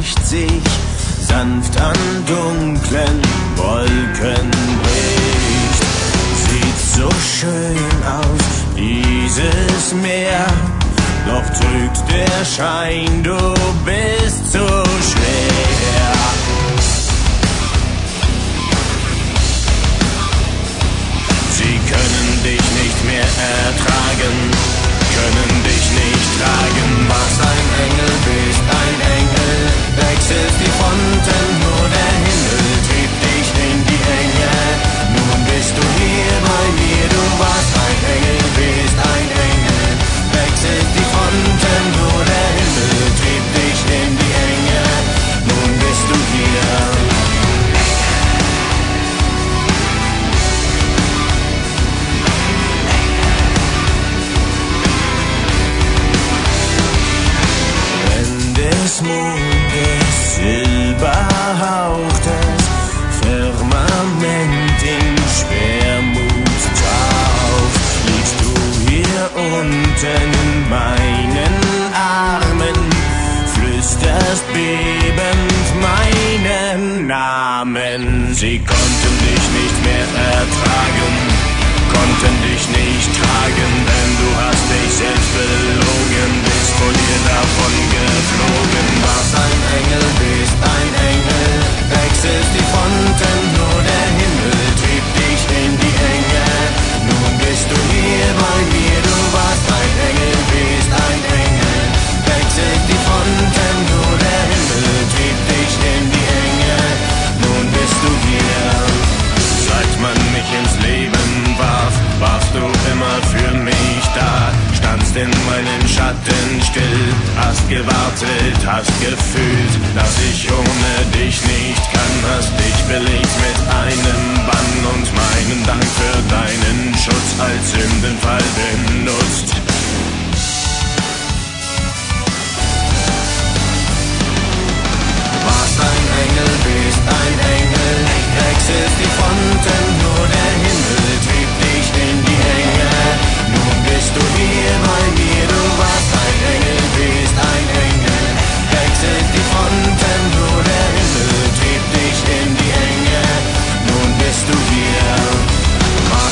schleicht sich sanft an dunklen Wolken bricht. Sieht so schön aus, dieses Meer, doch trügt der Schein, du bist so schwer. Sie können dich nicht mehr ertragen, können dich nicht tragen. Was ein Engel bist, ein Engel, wechselst die Fronten, nur der Himmel trieb dich in die Enge. Nun bist du hier bei mir, du warst ein Engel, bist ein Engel, wechselst die Fronten, nur der Himmel trieb dich in die Enge. Nun bist du hier. Des Mondes silberhauchtes Firmament in Schwermut taucht, liegst du hier unten in meinen Armen, flüsterst bebend meinen Namen. Sie konnten dich nicht mehr ertragen, konnten dich nicht tragen, denn du hast dich selbst belogen, bist vor dir davon geflogen. Was ein Engel bist, ein Engel, wechselst die Fronten, nur der Himmel trieb dich in die Enge. Nun bist du hier bei mir, du warst ein Engel, bist ein Engel, wechselst die Fronten, nur der Himmel trieb dich in die Enge. Nun bist du hier. Seit man mich ins Leben warf, warst du immer für mich da, standst in meinen Schatten still, hast gewartet, hast gefühlt, dass ich ohne dich nicht kann, hast dich belegt mit einem Bann und meinen Dank für deinen Schutz als Sündenfall benutzt.